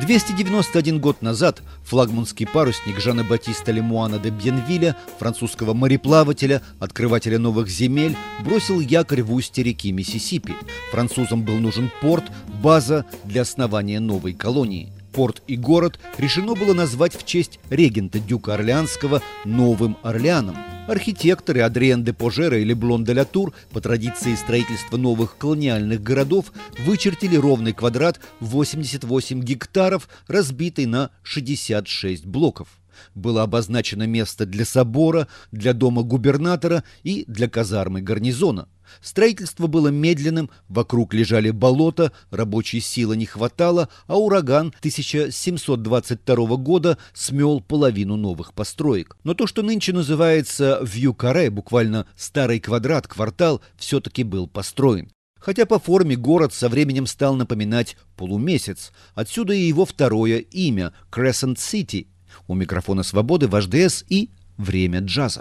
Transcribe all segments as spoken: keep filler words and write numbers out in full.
двести девяносто один год назад флагманский парусник Жана-Батиста Лемуана де Бьенвиля, французского мореплавателя, открывателя новых земель, бросил якорь в устье реки Миссисипи. Французам был нужен порт, база для основания новой колонии. Порт и город решено было назвать в честь регента Дюка Орлеанского Новым Орлеаном. Архитекторы Адриен де Пожера и Леблон де ла Тур по традиции строительства новых колониальных городов вычертили ровный квадрат в восемьдесят восемь гектаров, разбитый на шестьдесят шесть блоков. Было обозначено место для собора, для дома губернатора и для казармы гарнизона. Строительство было медленным, вокруг лежали болота, рабочей силы не хватало, а ураган тысяча семьсот двадцать второго года смел половину новых построек. Но то, что нынче называется Вью-Каре, буквально старый квадрат, квартал, все-таки был построен. Хотя по форме город со временем стал напоминать полумесяц. Отсюда и его второе имя – Crescent City. У микрофона «Свободы» ваш ДС и «Время джаза».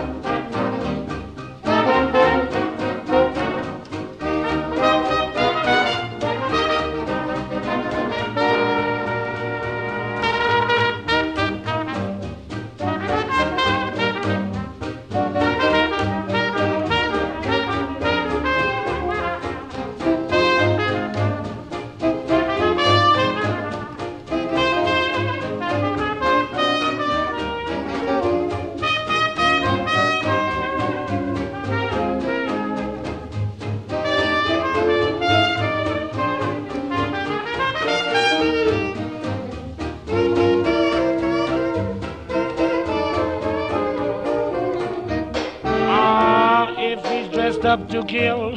Up to kill,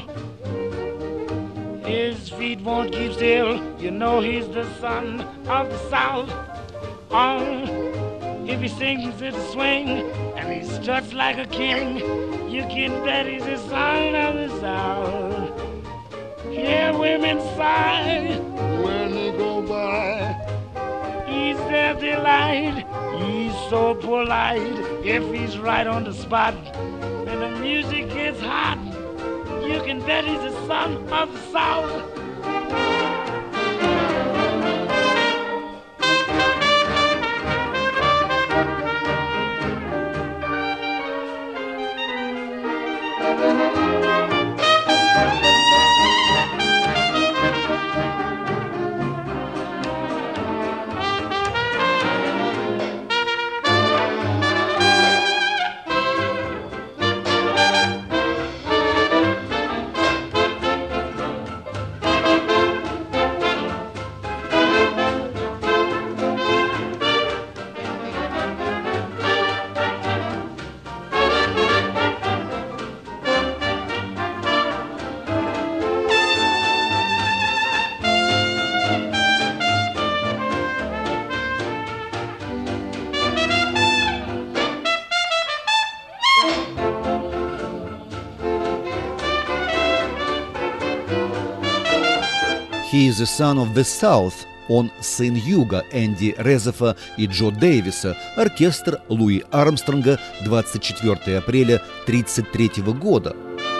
his feet won't keep still. You know he's the son of the South. Oh, if he sings it's a swing and he struts like a king, you can bet he's the son of the South. Hear women sigh when he go by. He's their delight. He's so polite. If he's right on the spot and the music gets hot, you can bet he's the son of the South. He is the son of the South. Он сын Юга Энди Резефа и Джо Дэвиса, оркестр Луи Армстронга, двадцать четвёртого апреля тридцать третьего года.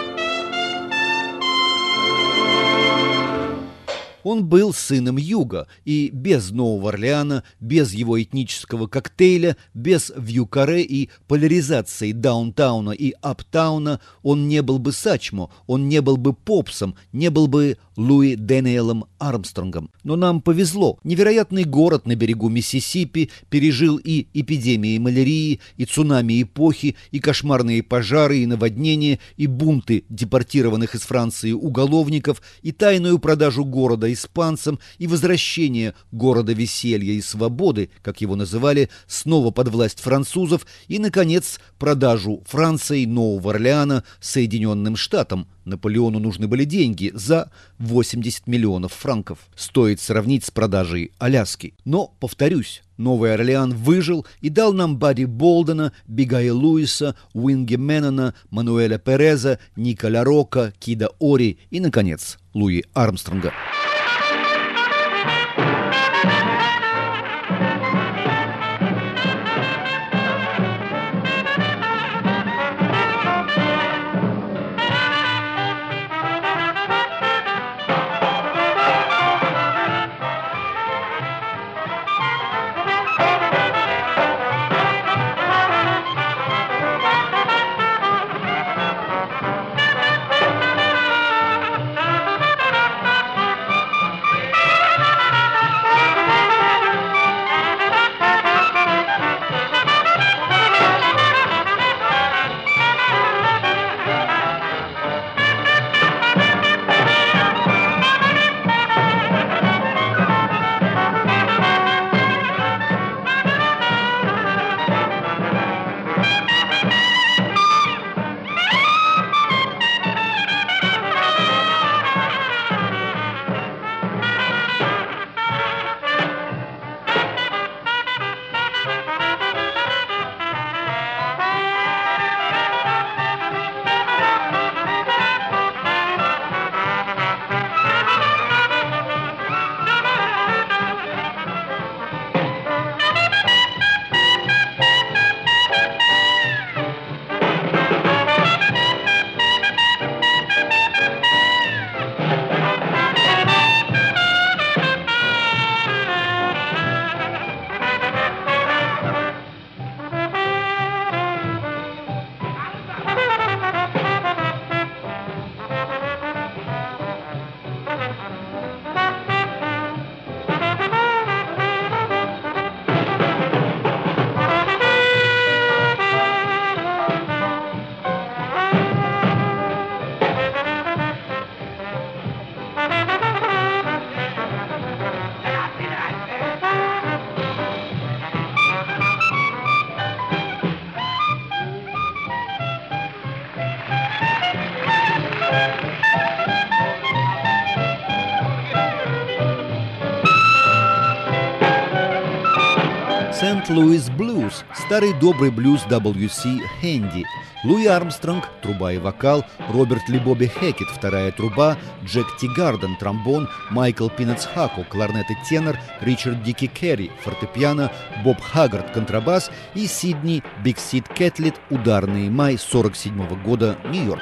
Он был сыном Юга, и без Нового Орлеана, без его этнического коктейля, без Вью-Каре и поляризации даунтауна и аптауна он не был бы Сачмо, он не был бы Попсом, не был бы Луи Дэниелом Армстронгом. Но нам повезло. Невероятный город на берегу Миссисипи пережил и эпидемии малярии, и цунами эпохи, и кошмарные пожары, и наводнения, и бунты депортированных из Франции уголовников, и тайную продажу города испанцам, и возвращение города веселья и свободы, как его называли, снова под власть французов, и, наконец, продажу Франции Нового Орлеана Соединенным Штатам. Наполеону нужны были деньги за восемьдесят миллионов франков. Стоит сравнить с продажей Аляски. Но, повторюсь, Новый Орлеан выжил и дал нам Бадди Болдена, Бигая Луиса, Уинги Меннона, Мануэля Переза, Ника Ла Рока, Кида Ори и, наконец, Луи Армстронга. Сент-Луис Блюз, старый добрый блюз дабл ю си Хэнди. Луи Армстронг – труба и вокал, Роберт Ли Бобби Хекет – вторая труба, Джек Ти Гарден – тромбон, Майкл Пинетс Хако – кларнет и тенор, Ричард Дики Керри – фортепиано, Боб Хаггард – контрабас и Сидни Биг Сид Кэтлит – ударный, май сорок седьмого года, Нью-Йорк.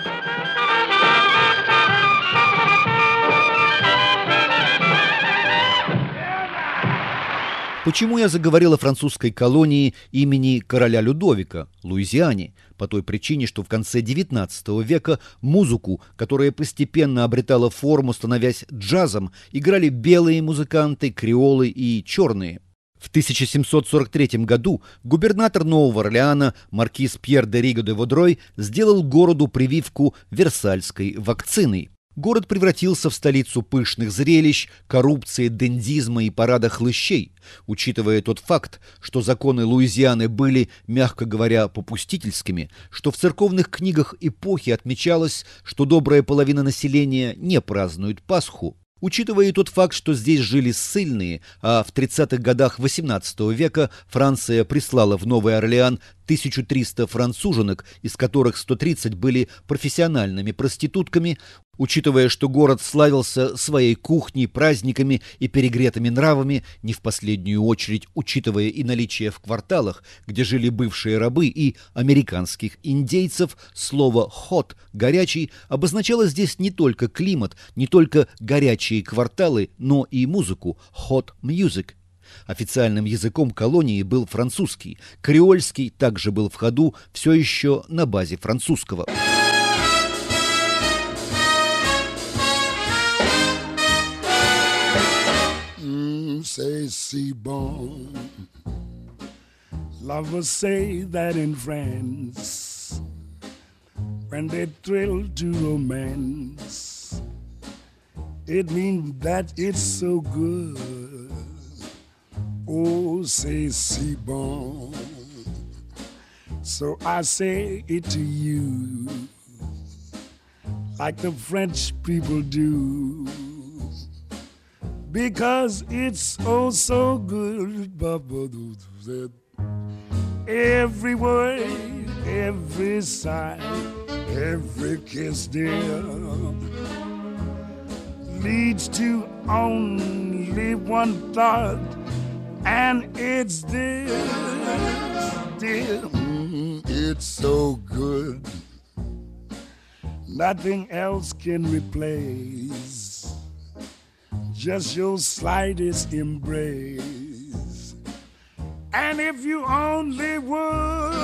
Почему я заговорил о французской колонии имени короля Людовика, Луизиане? По той причине, что в конце девятнадцатого века музыку, которая постепенно обретала форму, становясь джазом, играли белые музыканты, креолы и черные. В тысяча семьсот сорок третьем году губернатор Нового Орлеана маркиз Пьер де Риго де Вадрой сделал городу прививку версальской вакциной. Город превратился в столицу пышных зрелищ, коррупции, дендизма и парада хлыщей. Учитывая тот факт, что законы Луизианы были, мягко говоря, попустительскими, что в церковных книгах эпохи отмечалось, что добрая половина населения не празднует Пасху, учитывая тот факт, что здесь жили ссыльные, а в тридцатых годах восемнадцатого века Франция прислала в Новый Орлеан тысячу триста француженок, из которых сто тридцать были профессиональными проститутками, учитывая, что город славился своей кухней, праздниками и перегретыми нравами, не в последнюю очередь учитывая и наличие в кварталах, где жили бывшие рабы и американских индейцев, слово «hot» – «горячий» обозначало здесь не только климат, не только горячие кварталы, но и музыку – «hot music». Официальным языком колонии был французский, креольский также был в ходу, все еще на базе французского. Say, si bon. Lovers say that in France, when they thrill to romance, it means that it's so good. Oh, say, si bon. So I say it to you, like the French people do. Because it's oh so good. Every word, every sigh, every kiss, dear, leads to only one thought, and it's this, dear. Mm, it's so good, nothing else can replace just your slightest embrace. And if you only would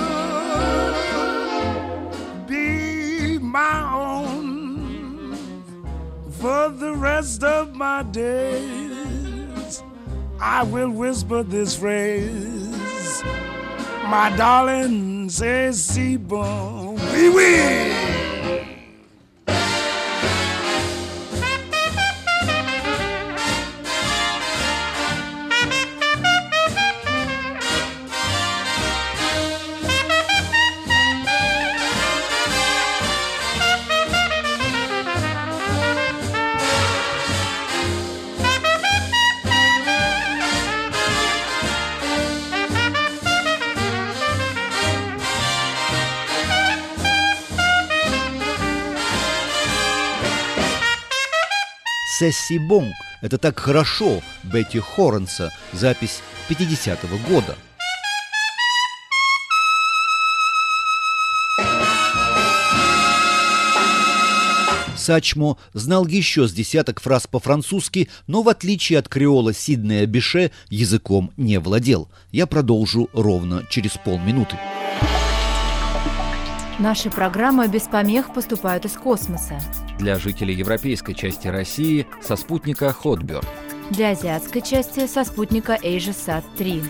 be my own for the rest of my days, I will whisper this phrase, my darling, says si bon, oui, oui. «C'est si bon» – это так хорошо, Бетти Хоренса, запись пятидесятого года. Сачмо знал еще с десяток фраз по-французски, но в отличие от креола Сиднея Беше языком не владел. Я продолжу ровно через полминуты. Наши программы без помех поступают из космоса. Для жителей европейской части России со спутника Hotbird. Для азиатской части со спутника AsiaSat три.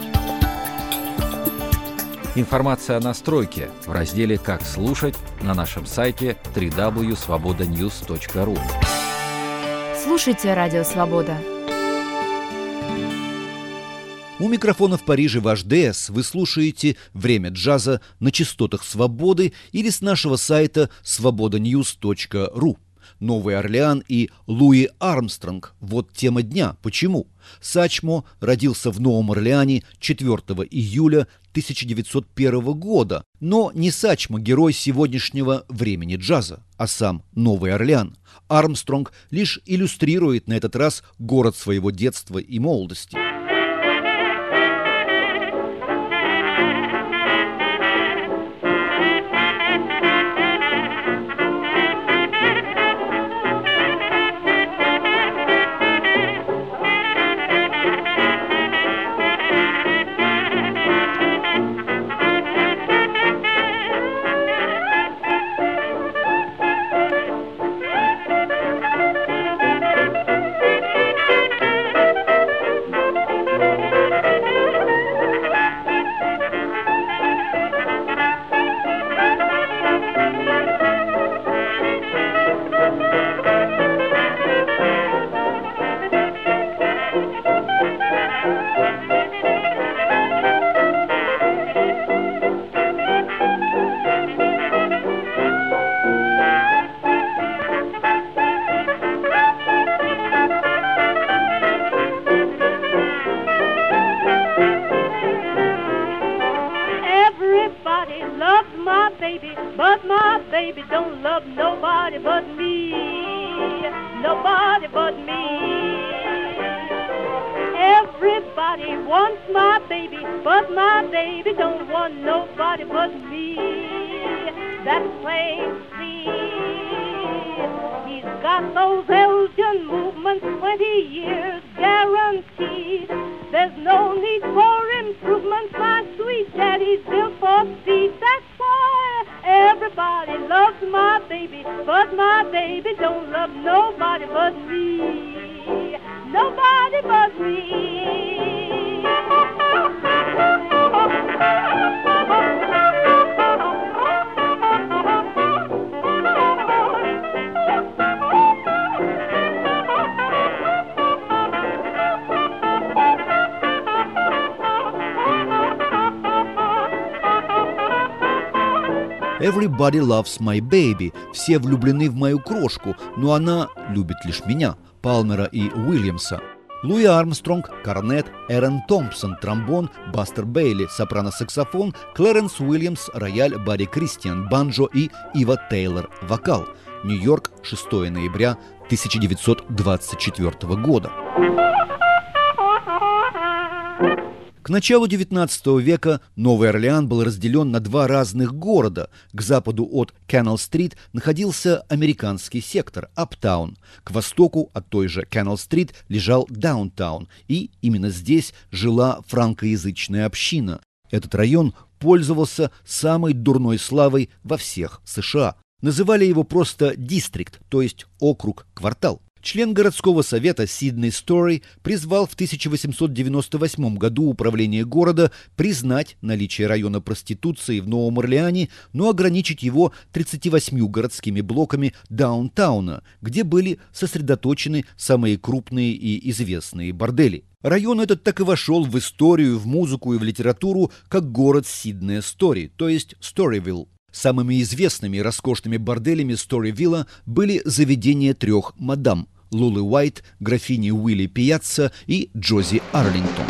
Информация о настройке в разделе «Как слушать» на нашем сайте дабл ю дабл ю дабл ю точка свобода ньюс точка ру. Слушайте Радио Свобода. У микрофона в Париже ваш ДС. Вы слушаете «Время джаза» на частотах «Свободы» или с нашего сайта свобода ньюс точка ру. Новый Орлеан и Луи Армстронг. Вот тема дня. Почему? Сачмо родился в Новом Орлеане четвёртого июля тысяча девятьсот первого года. Но не Сачмо герой сегодняшнего времени джаза, а сам Новый Орлеан. Армстронг лишь иллюстрирует на этот раз город своего детства и молодости. But my baby don't love nobody but me, nobody but me. Everybody wants my baby, but my baby don't want nobody but me. That's plain to see. He's got those Elgin movements, twenty years guaranteed. There's no need for improvement, my sweet daddy's built for speed. That's why everybody loves my baby, but my baby don't love nobody but me, nobody but me. Everybody loves my baby. Все влюблены в мою крошку, но она любит лишь меня. Палмера и Уильямса. Луи Армстронг, корнет, Эрен Томпсон, тромбон, Бастер Бейли, сопрано-саксофон, Клэренс Уильямс, рояль, Барри Кристиан, банджо и Ива Тейлор, вокал. Нью-Йорк, шестого ноября тысяча девятьсот двадцать четвёртого года. К началу девятнадцатого века Новый Орлеан был разделен на два разных города. К западу от Канал-стрит находился американский сектор, Аптаун. К востоку от той же Канал-стрит лежал Даунтаун. И именно здесь жила франкоязычная община. Этот район пользовался самой дурной славой во всех США. Называли его просто «дистрикт», то есть округ, квартал. Член городского совета Сидней Стори призвал в тысяча восемьсот девяносто восьмом году управление города признать наличие района проституции в Новом Орлеане, но ограничить его тридцатью восьмью городскими блоками даунтауна, где были сосредоточены самые крупные и известные бордели. Район этот так и вошел в историю, в музыку и в литературу как город Сиднея Стори, то есть Сторивилл. Самыми известными и роскошными борделями Сторивилла были заведения трех мадам – Лулы Уайт, графини Уилли Пияцца и Джози Арлингтон.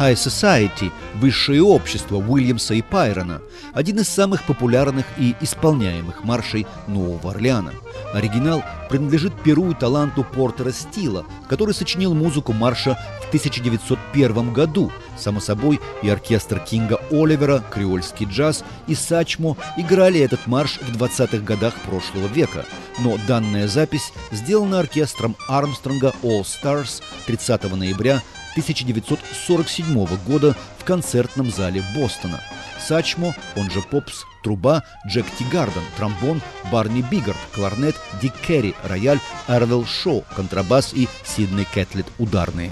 High Society – высшее общество Уильямса и Пайрона, один из самых популярных и исполняемых маршей Нового Орлеана. Оригинал принадлежит перу и таланту Портера Стила, который сочинил музыку марша в тысяча девятьсот первом году. Само собой, и оркестр Кинга Оливера, креольский джаз и Сачмо играли этот марш в двадцатых годах прошлого века. Но данная запись сделана оркестром Армстронга All Stars тридцатого ноября тысяча девятьсот сорок седьмого года в концертном зале Бостона. Сачмо, он же Попс, труба, Джек Тигарден, тромбон, Барни Бигард, кларнет, Дик Керри, рояль, Эрвел Шоу, контрабас и Сидней Кэтлет ударные.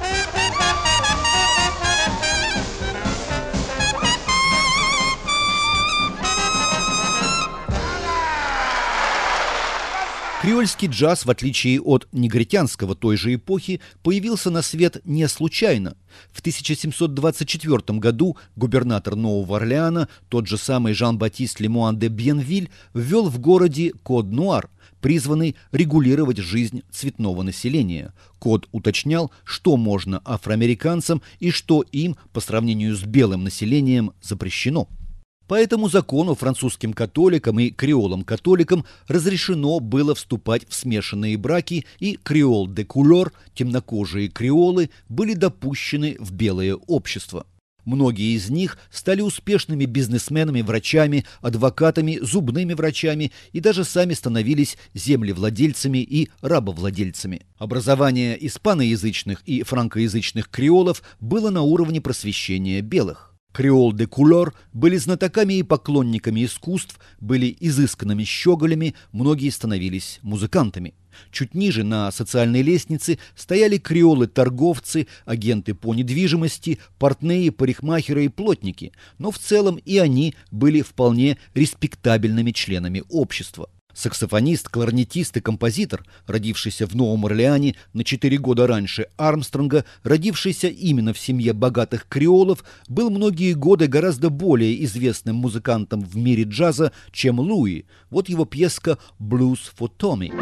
Креольский джаз, в отличие от негритянского той же эпохи, появился на свет не случайно. В тысяча семьсот двадцать четвёртом году губернатор Нового Орлеана, тот же самый Жан-Батист Лемуан де Бьенвиль, ввел в городе код нуар, призванный регулировать жизнь цветного населения. Код уточнял, что можно афроамериканцам и что им, по сравнению с белым населением, запрещено. По этому закону французским католикам и креолам-католикам разрешено было вступать в смешанные браки, и креол де кулер, темнокожие креолы, были допущены в белое общество. Многие из них стали успешными бизнесменами, врачами, адвокатами, зубными врачами и даже сами становились землевладельцами и рабовладельцами. Образование испаноязычных и франкоязычных креолов было на уровне просвещения белых. Креол де кулер были знатоками и поклонниками искусств, были изысканными щеголями, многие становились музыкантами. Чуть ниже на социальной лестнице стояли креолы-торговцы, агенты по недвижимости, портные, парикмахеры и плотники, но в целом и они были вполне респектабельными членами общества. Саксофонист, кларнетист и композитор, родившийся в Новом Орлеане на четыре года раньше Армстронга, родившийся именно в семье богатых креолов, был многие годы гораздо более известным музыкантом в мире джаза, чем Луи. Вот его пьеска «Blues for Tommy».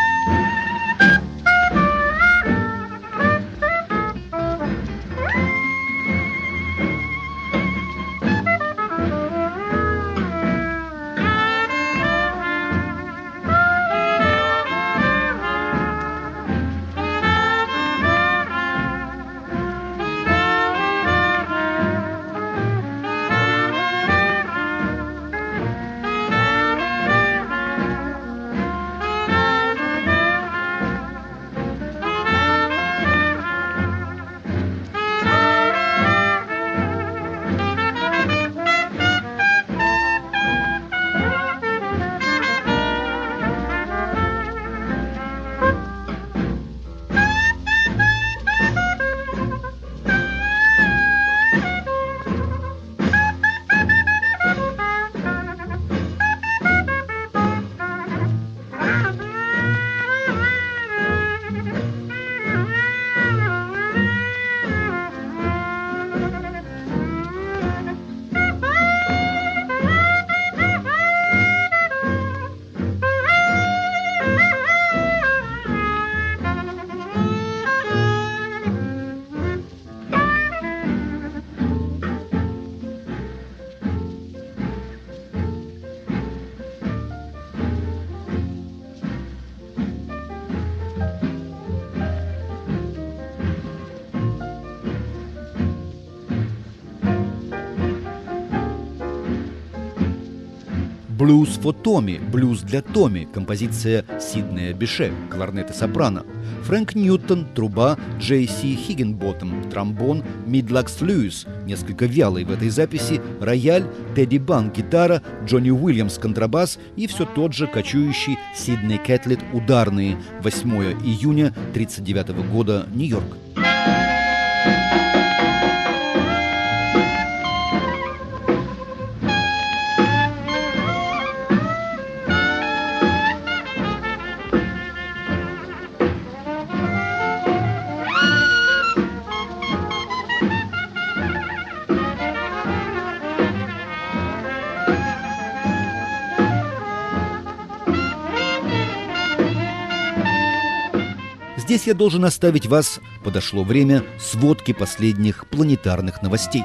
«Blues for Tommy», «Блюз для Томми», композиция Сиднея Беше, кларнет и сопрано. Фрэнк Ньютон, труба, Джей Си Хиггинботтем, тромбон, Мидлакс Льюис, несколько вялый в этой записи, рояль, Тедди Бан, гитара, Джонни Уильямс, контрабас и все тот же кочующий Сидней Кэтлет ударные. восьмого июня тридцать девятого года, Нью-Йорк. Здесь я должен оставить вас, подошло время сводки последних планетарных новостей.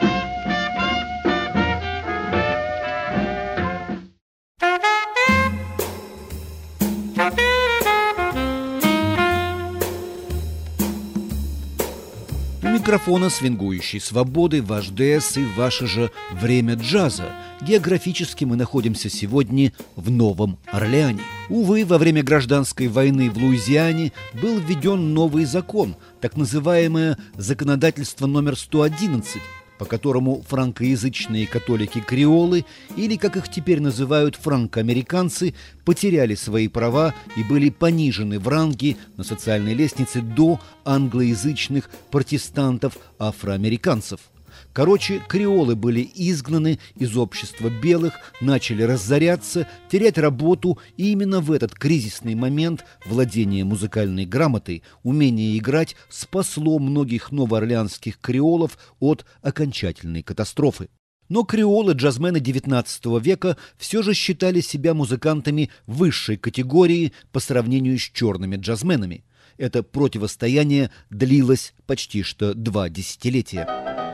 У микрофона свингующей свободы ваш ДС и ваше же время джаза. Географически мы находимся сегодня в Новом Орлеане. Увы, во время гражданской войны в Луизиане был введен новый закон, так называемое законодательство номер сто одиннадцать, по которому франкоязычные католики-креолы, или, как их теперь называют, франкоамериканцы, потеряли свои права и были понижены в ранге на социальной лестнице до англоязычных протестантов-афроамериканцев. Короче, креолы были изгнаны из общества белых, начали разоряться, терять работу, и именно в этот кризисный момент владение музыкальной грамотой, умение играть спасло многих новоорлеанских креолов от окончательной катастрофы. Но креолы-джазмены девятнадцатого века все же считали себя музыкантами высшей категории по сравнению с черными джазменами. Это противостояние длилось почти что два десятилетия.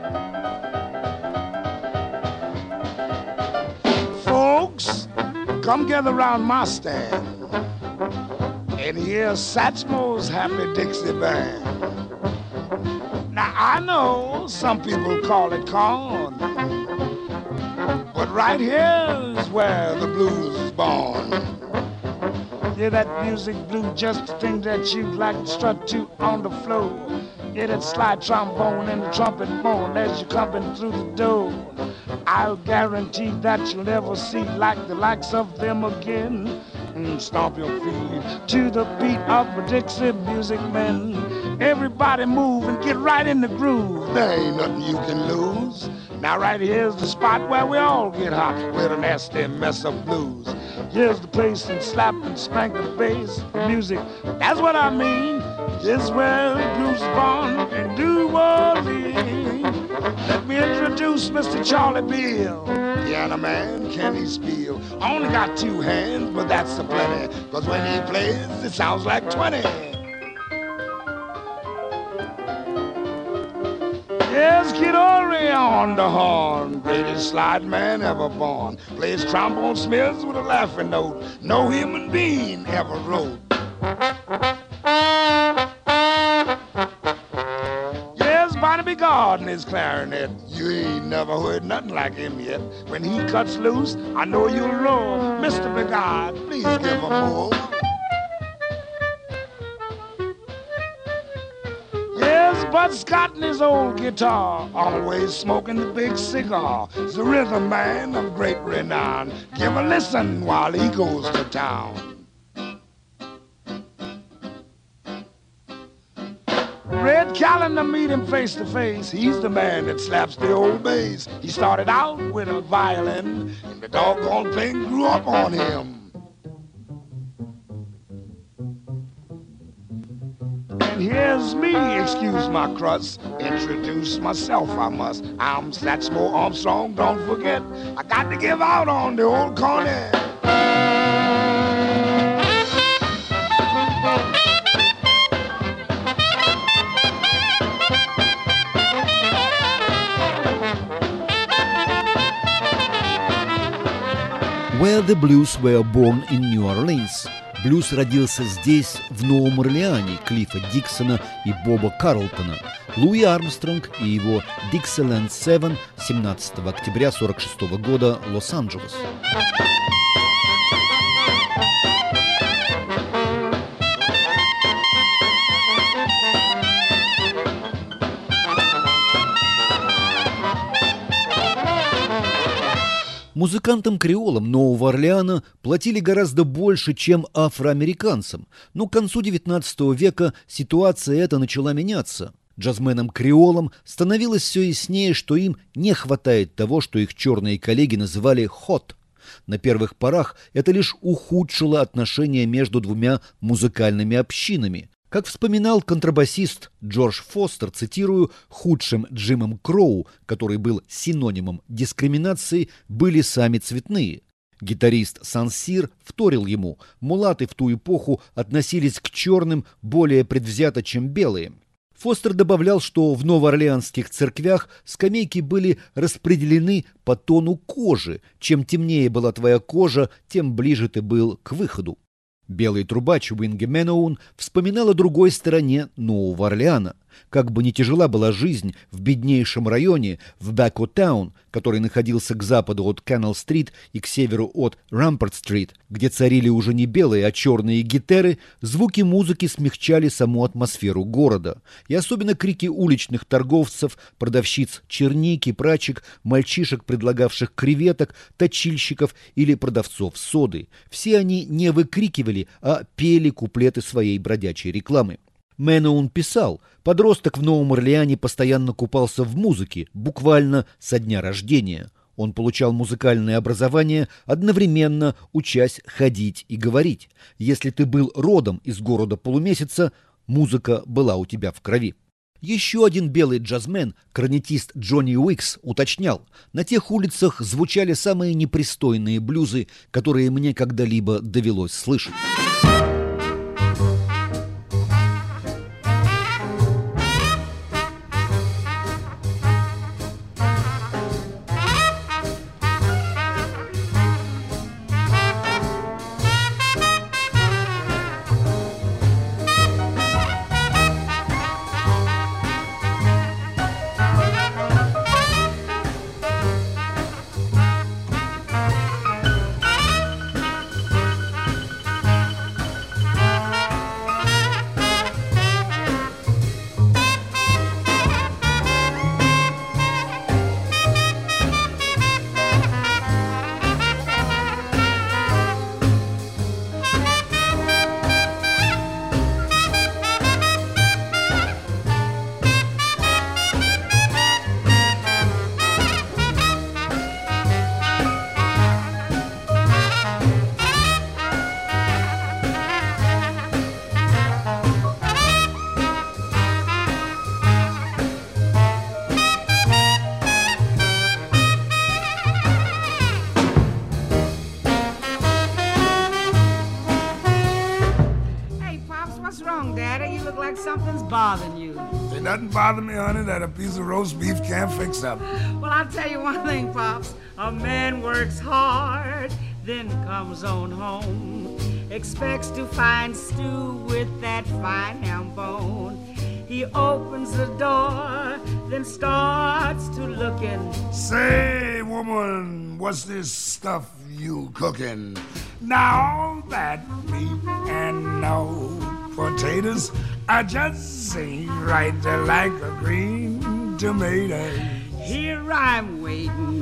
Come gather around my stand and hear Satchmo's Happy Dixie Band. Now I know some people call it corn, but right here is where the blues is born. Yeah, that music blue, just the thing that you like to strut to on the floor. Yeah, that slide trombone and the trumpet moan as you're coming through the door. I'll guarantee that you'll never see like the likes of them again. Mm, stomp your feet to the beat of a Dixie music man. Everybody move and get right in the groove. There ain't nothing you can lose. Now right here's the spot where we all get hot with a nasty mess of blues. Here's the place and slap and spank the bass music. That's what I mean. This is where the blues is born in New Orleans. Let me introduce Mister Charlie Bill. Piano man, can he spiel? Only got two hands, but that's a plenty. Cause when he plays, it sounds like twenty. Here's Kid Ory on the horn, greatest slide man ever born. Plays trombone smears with a laughing note, no human being ever wrote. Here's Barnaby Gordon, his clarinet. You ain't never heard nothing like him yet. When he cuts loose, I know you'll roar. Mister Bigard, please give him more. Bud Scott and his old guitar, always smoking the big cigar. He's a rhythm man of great renown. Give a listen while he goes to town. Red Callender, meet him face to face. He's the man that slaps the old bass. He started out with a violin, and the doggone thing grew up on him. And here's me, excuse my crust, introduce myself I must. I'm Satchmo Armstrong, don't forget, I got to give out on the old cornet. Where the Blues Were Born in New Orleans. Блюз родился здесь, в Новом Орлеане, Клиффа Диксона и Боба Карлтона. Луи Армстронг и его Dixieland семь семнадцатого октября сорок шестого года, Лос-Анджелес. Музыкантам-креолам Нового Орлеана платили гораздо больше, чем афроамериканцам, но к концу девятнадцатого века ситуация эта начала меняться. Джазменам-креолам становилось все яснее, что им не хватает того, что их черные коллеги называли «хот». На первых порах это лишь ухудшило отношения между двумя музыкальными общинами. Как вспоминал контрабасист Джордж Фостер, цитирую, «худшим Джимом Кроу, который был синонимом дискриминации, были сами цветные. Гитарист Сан-Сир вторил ему. Мулаты в ту эпоху относились к черным более предвзято, чем белые. Фостер добавлял, что в новоорлеанских церквях скамейки были распределены по тону кожи. Чем темнее была твоя кожа, тем ближе ты был к выходу. Белый трубач Уинги Мэноун вспоминал о другой стороне Нового Орлеана. Как бы ни тяжела была жизнь в беднейшем районе, в Бэкотаун, который находился к западу от Каннел-стрит и к северу от Рампорт-стрит, где царили уже не белые, а черные гитеры, звуки музыки смягчали саму атмосферу города. И особенно крики уличных торговцев, продавщиц черники, прачек, мальчишек, предлагавших креветок, точильщиков или продавцов соды. Все они не выкрикивали, а пели куплеты своей бродячей рекламы. Мэноун писал: подросток в Новом Орлеане постоянно купался в музыке, буквально со дня рождения. Он получал музыкальное образование, одновременно учась ходить и говорить. Если ты был родом из города полумесяца, музыка была у тебя в крови. Еще один белый джазмен, корнетист Джонни Уикс, уточнял: на тех улицах звучали самые непристойные блюзы, которые мне когда-либо довелось слышать. Something's bothering you. It doesn't bother me, honey, that a piece of roast beef can't fix up. Well, I'll tell you one thing, Pops. A man works hard, then comes on home. Expects to find stew with that fine ham bone. He opens the door, then starts to lookin'. Say, woman, what's this stuff you cooking? Now all that meat and no potatoes, I just ain't right there like a green tomato. Here I'm waiting,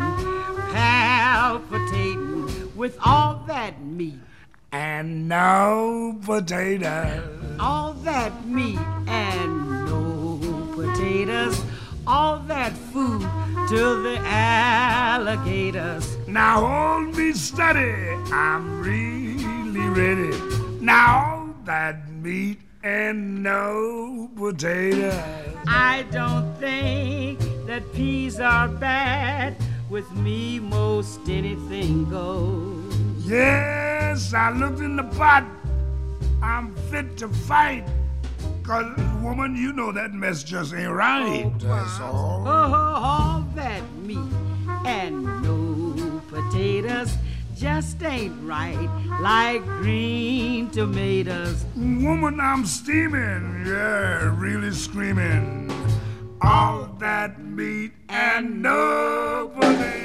palpitating with all that meat and no potatoes. All that meat and no potatoes. All that food to the alligators. Now hold me steady, I'm really ready. Now all that meat and no potatoes. I don't think that peas are bad. With me, most anything goes. Yes, I looked in the pot. I'm fit to fight. Cause, woman, you know that mess just ain't right. Oh, that's all. Oh, all that meat and no potatoes just ain't right like green tomatoes. Woman, I'm steaming, yeah, really screaming. All that meat and no potatoes.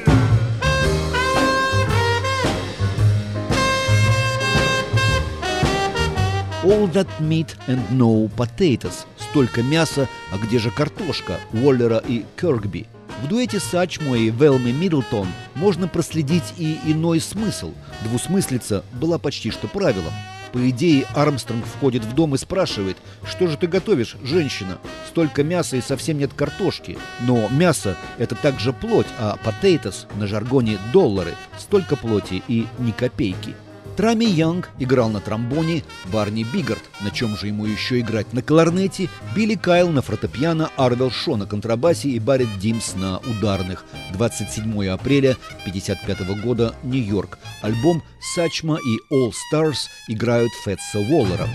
All that meat and no potatoes. Столько мяса, а где же картошка? Уоллера и Кёркби. В дуэте Сачмо и Велми Миддлтон можно проследить и иной смысл. Двусмыслица была почти что правилом. По идее, Армстронг входит в дом и спрашивает: «Что же ты готовишь, женщина? Столько мяса и совсем нет картошки». Но мясо – это также плоть, а potatoes на жаргоне – доллары. Столько плоти и ни копейки. Трами Янг играл на тромбоне, Барни Бигард, на чем же ему еще играть, на кларнете, Билли Кайл на фортепиано, Арвел Шо на контрабасе и Барретт Димс на ударных. двадцать седьмого апреля тысяча девятьсот пятьдесят пятого года, Нью-Йорк. Альбом «Сачма» и «All Stars» играют Фетса Уоллера.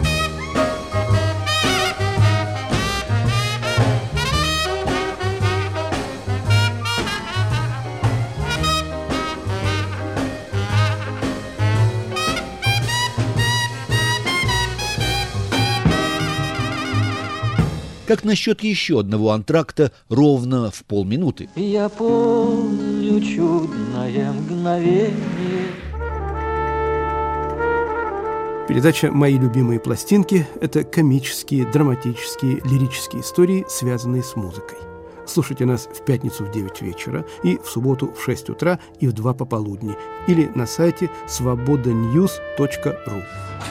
Как насчет еще одного антракта ровно в полминуты? Я помню чудное мгновение. Передача «Мои любимые пластинки» – это комические, драматические, лирические истории, связанные с музыкой. Слушайте нас в пятницу в девять вечера и в субботу в шесть утра и в два пополудни или на сайте свобода ньюс точка ру.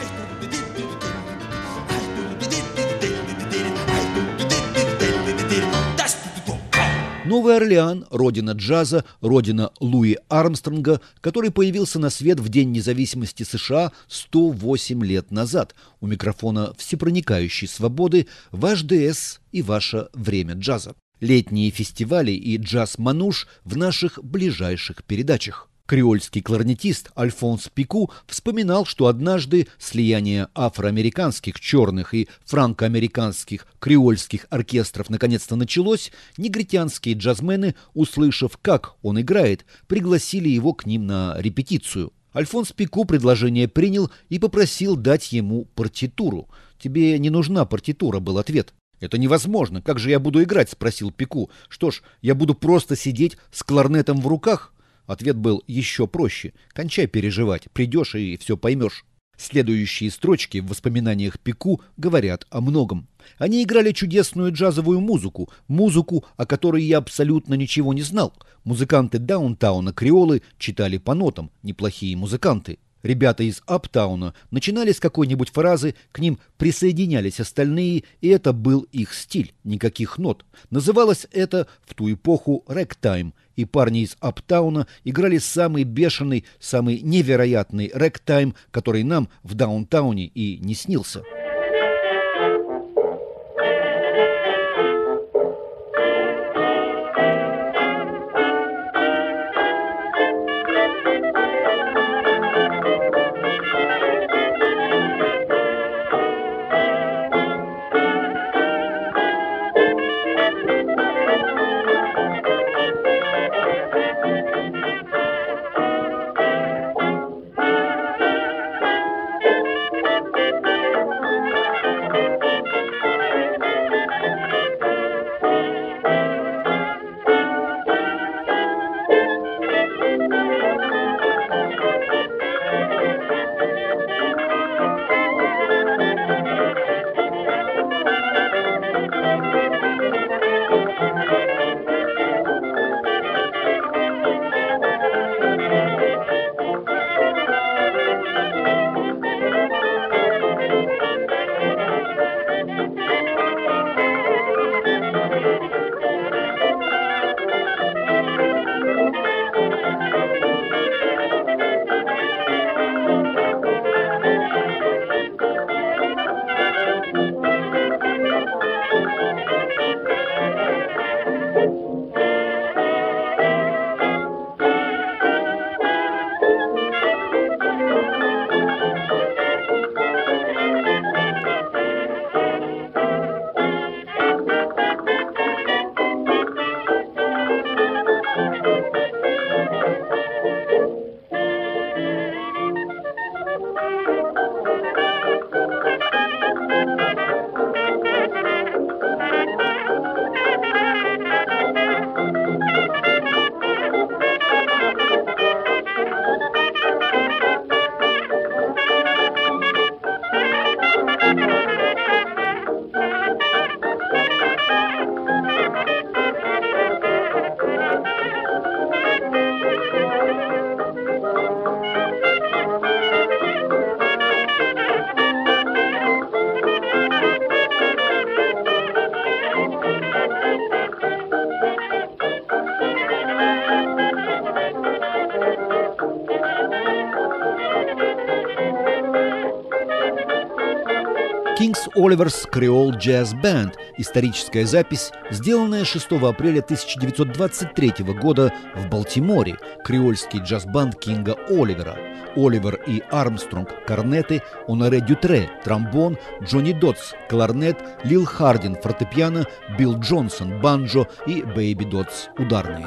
Новый Орлеан – родина джаза, родина Луи Армстронга, который появился на свет в День независимости США сто восемь лет назад. У микрофона всепроникающей свободы ваш ДС и ваше время джаза. Летние фестивали и джаз-мануш в наших ближайших передачах. Креольский кларнетист Альфонс Пику вспоминал, что однажды слияние афроамериканских черных и франко-американских креольских оркестров наконец-то началось. Негритянские джазмены, услышав, как он играет, пригласили его к ним на репетицию. Альфонс Пику предложение принял и попросил дать ему партитуру. «Тебе не нужна партитура», был ответ. «Это невозможно. Как же я буду играть?» – спросил Пику. «Что ж, я буду просто сидеть с кларнетом в руках?» Ответ был еще проще. «Кончай переживать, придешь и все поймешь». Следующие строчки в воспоминаниях Пику говорят о многом. Они играли чудесную джазовую музыку, музыку, о которой я абсолютно ничего не знал. Музыканты даунтауна креолы читали по нотам, неплохие музыканты. Ребята из аптауна начинали с какой-нибудь фразы, к ним присоединялись остальные, и это был их стиль, никаких нот. Называлось это в ту эпоху рэктайм, и парни из аптауна играли самый бешеный, самый невероятный рэктайм, который нам в даунтауне и не снился. King's Oliver's Creole Jazz Band – историческая запись, сделанная шестого апреля тысяча девятьсот двадцать третьего года в Балтиморе, креольский джаз-банд Кинга Оливера. Оливер и Армстронг – корнеты, Оноре Дютре – тромбон, Джонни Дотс – кларнет, Лил Хардин – фортепиано, Билл Джонсон – банджо и Бэйби Дотс – ударные.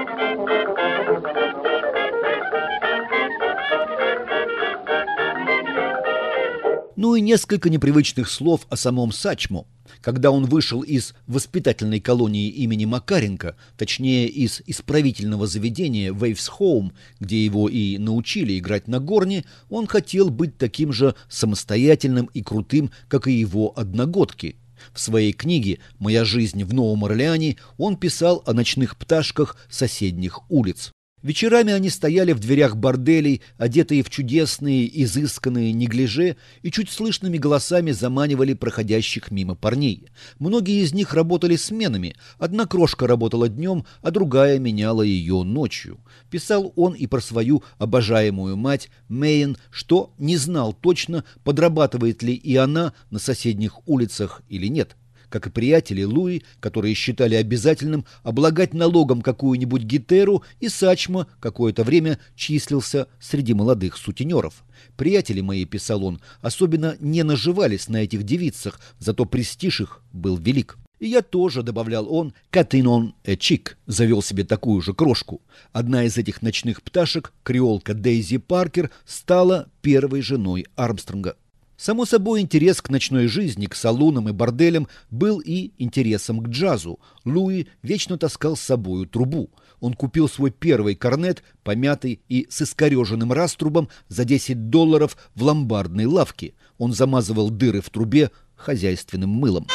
Ну и несколько непривычных слов о самом Сачмо. Когда он вышел из воспитательной колонии имени Макаренко, точнее из исправительного заведения Waves Home, где его и научили играть на горне, он хотел быть таким же самостоятельным и крутым, как и его одногодки. В своей книге «Моя жизнь в Новом Орлеане» он писал о ночных пташках соседних улиц. Вечерами они стояли в дверях борделей, одетые в чудесные, изысканные неглиже, и чуть слышными голосами заманивали проходящих мимо парней. Многие из них работали сменами. Одна крошка работала днем, а другая меняла ее ночью. Писал он и про свою обожаемую мать Мэйн, что не знал точно, подрабатывает ли и она на соседних улицах или нет. Как и приятели Луи, которые считали обязательным облагать налогом какую-нибудь гитеру, и Сачмо какое-то время числился среди молодых сутенеров. «Приятели мои», — писал он, — «особенно не наживались на этих девицах, зато престиж их был велик». И я тоже, добавлял он, «катинон э чик», завел себе такую же крошку. Одна из этих ночных пташек, креолка Дейзи Паркер, стала первой женой Армстронга. Само собой, интерес к ночной жизни, к салонам и борделям был и интересом к джазу. Луи вечно таскал с собою трубу. Он купил свой первый корнет, помятый и с искореженным раструбом, за десять долларов в ломбардной лавке. Он замазывал дыры в трубе хозяйственным мылом.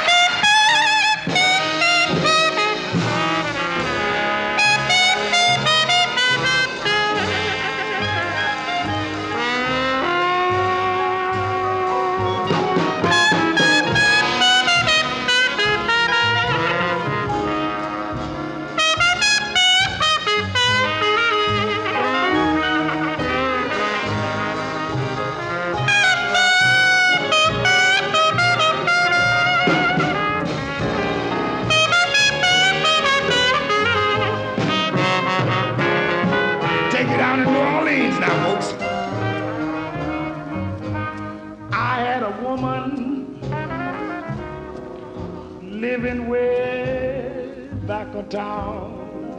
Living way back of town.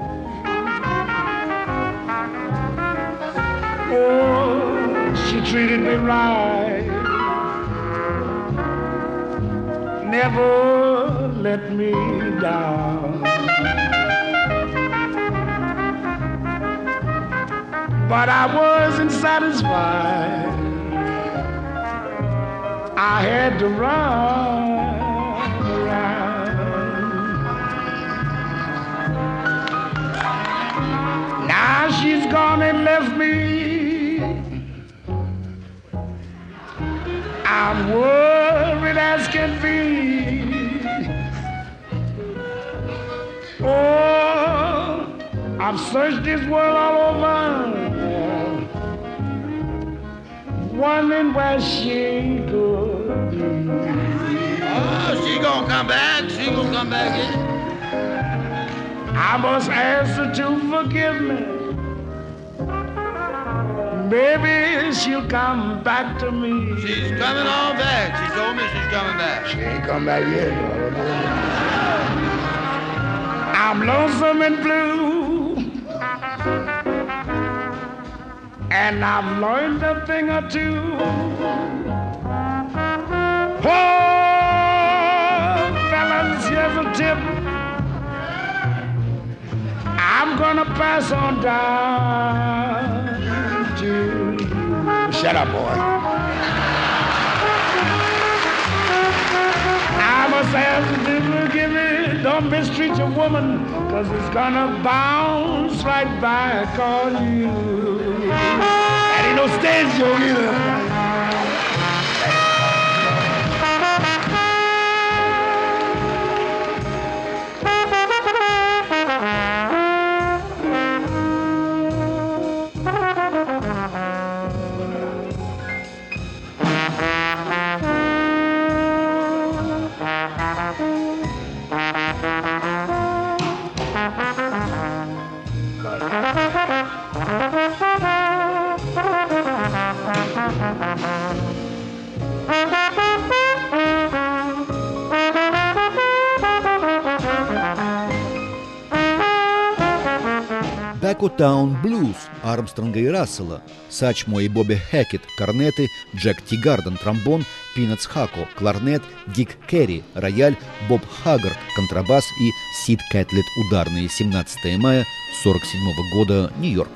Oh, she treated me right, never let me down. But I wasn't satisfied. I had to run. Now she's gone and left me. I'm worried as can be. Oh, I've searched this world all over, wondering where she could be. Oh, she gonna come back. She gonna come back in. I must ask her to forgive me. Maybe she'll come back to me. She's coming on back. She told me she's coming back. She ain't come back yet. I'm lonesome and blue, and I've learned a thing or two. Oh, fellas, here's a tip. I'm gonna pass on down to you. Shut up, boy. I must ask you to forgive me. Don't mistreat your woman, cause it's gonna bounce right back on you. That ain't no stage show either. Чокотаун Блюз Армстронга и Рассела, Сачмо и Бобби Хэкет – корнеты, Джек Тигарден – тромбон, Пинатс Хако – кларнет, Дик Керри – рояль, Боб Хаггард – контрабас и Сид Кэтлет – ударные. семнадцатого мая сорок седьмого года, Нью-Йорк.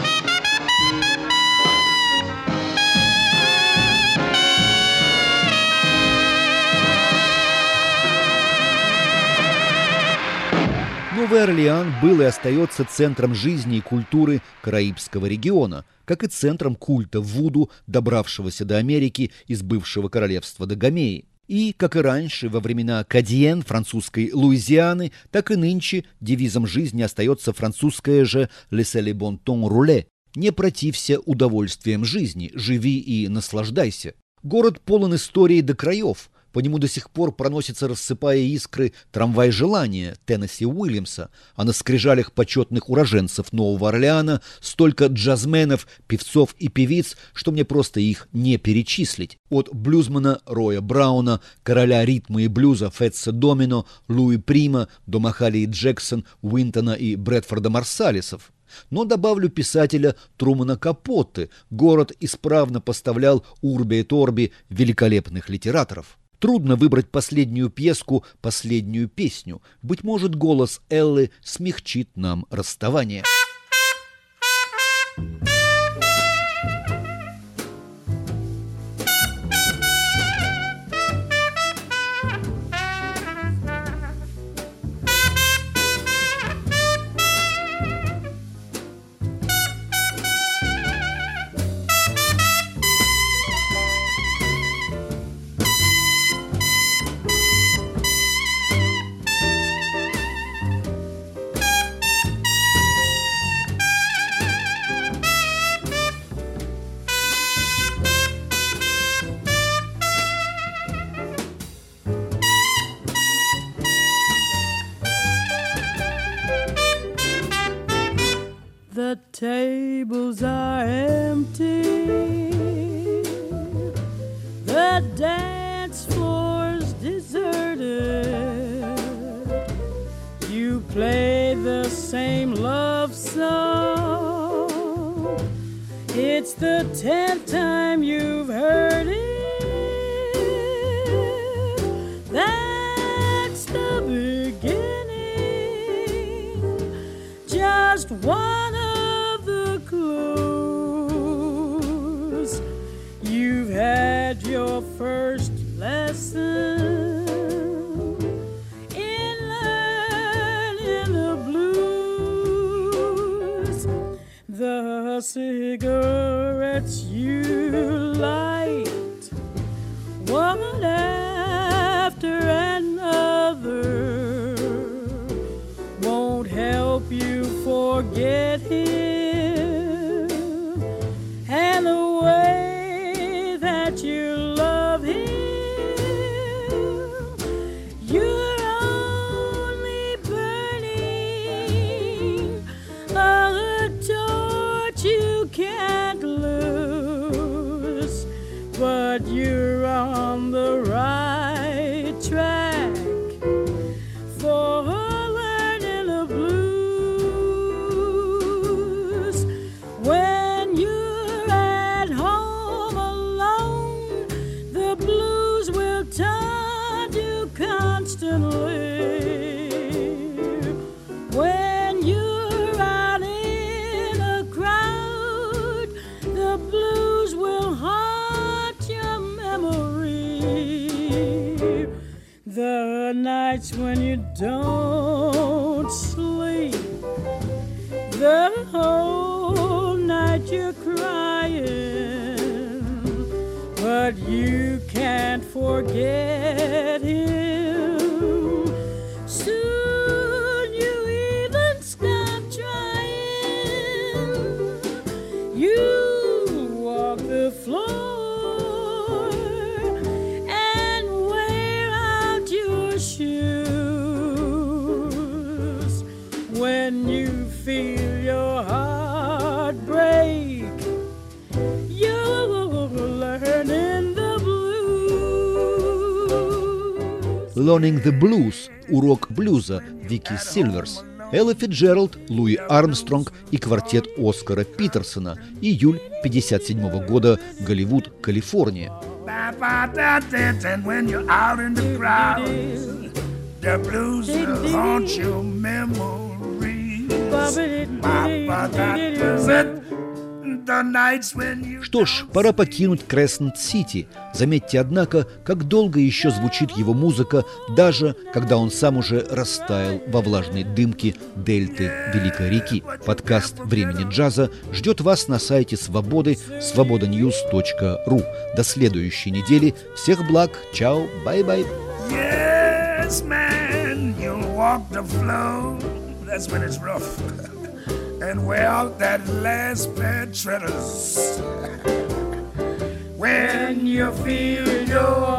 Новый Орлеан был и остается центром жизни и культуры Караибского региона, как и центром культа вуду, добравшегося до Америки из бывшего королевства Дагомеи. И, как и раньше, во времена Кадьен, французской Луизианы, так и нынче девизом жизни остается французское же «Laissez le bon temps rouler» – «Не протився удовольствием жизни, живи и наслаждайся». Город полон истории до краев. По нему до сих пор проносится, рассыпая искры, трамвай желания Теннесси Уильямса, а на скрижалях почетных уроженцев Нового Орлеана столько джазменов, певцов и певиц, что мне просто их не перечислить. От блюзмана Роя Брауна, короля ритма и блюза Фетса Домино, Луи Прима до Махалии Джексон, Уинтона и Брэдфорда Марсалисов. Но добавлю писателя Трумана Капотты. Город исправно поставлял Урби et Орби великолепных литераторов. Трудно выбрать последнюю пьеску, последнюю песню. Быть может, голос Эллы смягчит нам расставание. The tables are empty, the dance floor's deserted. You play the same love song, it's the tenth time you've heard it. That's the beginning, just one had your first lesson in learning the blues. The cigarettes you light, one after another, won't help you forget him and the way you love him. You're only burning a torch you can't lose, but you're on the right track for learning the blues. When you're at home alone, the blues will taunt you constantly. When you're out in a crowd, the blues will haunt your memory. The nights when you don't sleep, the whole night you're crying, but you can't forget him. Soon you even stop trying. You walk the floor and wear out your shoes. When you feel your heart break, you're learning the blues. Learning the Blues – урок блюза Вики Сильверс. Элла Фицджеральд, Луи Армстронг и квартет Оскара Питерсона. Июль пятьдесят седьмого года. Голливуд, Калифорния. Что ж, пора покинуть Крессент-Сити. Заметьте, однако, как долго еще звучит его музыка, даже когда он сам уже растаял во влажной дымке дельты Великой реки. Подкаст «Времени джаза» ждет вас на сайте Свободы свобода ньюс точка ру. До следующей недели. Всех благ. Чао. Бай-бай. Yes, man, you'll walk the floor. That's when it's rough. And wear out that last pair of treaders. When you feel your